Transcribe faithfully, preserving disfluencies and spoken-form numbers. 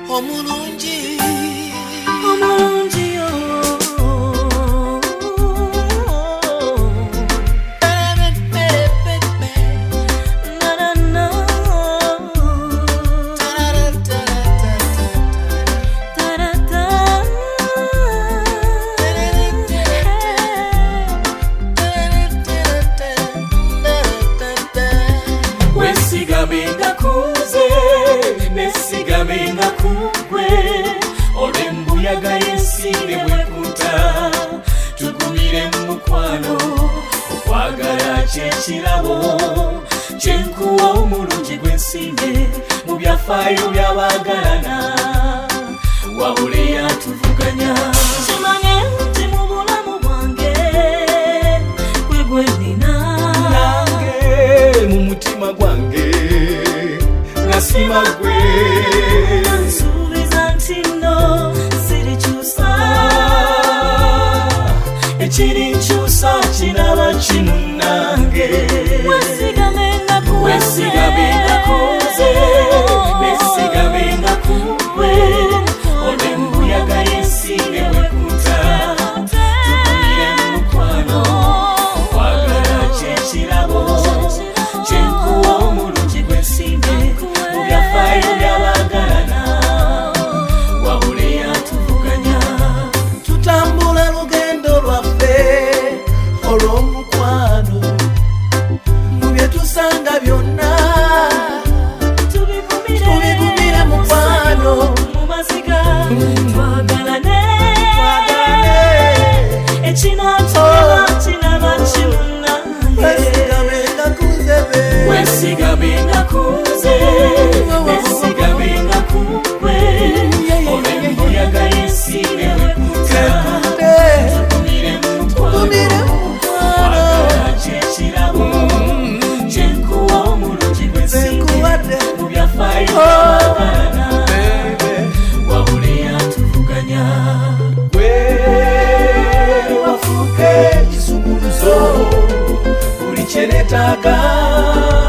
omulungi omulungi yo Wesigabenga kuze nesigabenga kugwe olembuyaga yensire bwekuta tugumire mukwano okwagala kyekirabo kyenkuwa omulungi gwensimbe mu byafaayo byabagalana wabule yatuvuganya kimanye nti mu bulamu bwange gwe gwe nina nange mu mutima gwange nasima gwe nsuubiza nti nno sirikyusa ekiri nkyusa kinaba kimunange wesigamenga kuze wesigamenga kuze nesigamenga kugwe olembuyaga yensire bwekuta tugumire mukwano kwagala kyekirabo kyenkuwa omulungi gwensimbe mu byafaayo byabagalana wabule yatuvuganya tutambula lugendo lwaffe olw'omukwano mu bye tusanga byonna tubigumire mukwano mu maziga twagalane ekinatulaba kinaba kimunange wesigamenga kuzebe wesigamenga kuze nesigamenga kugwe olembuyaga yensire bwekuta tugumire mukwano kwagala kyekirabo kyenkuwa omulungi gwensimbe mu byafaayo byabagalana wabule yatuvuganya gwe wafuuka ekisumuluzo buli kyenetaaga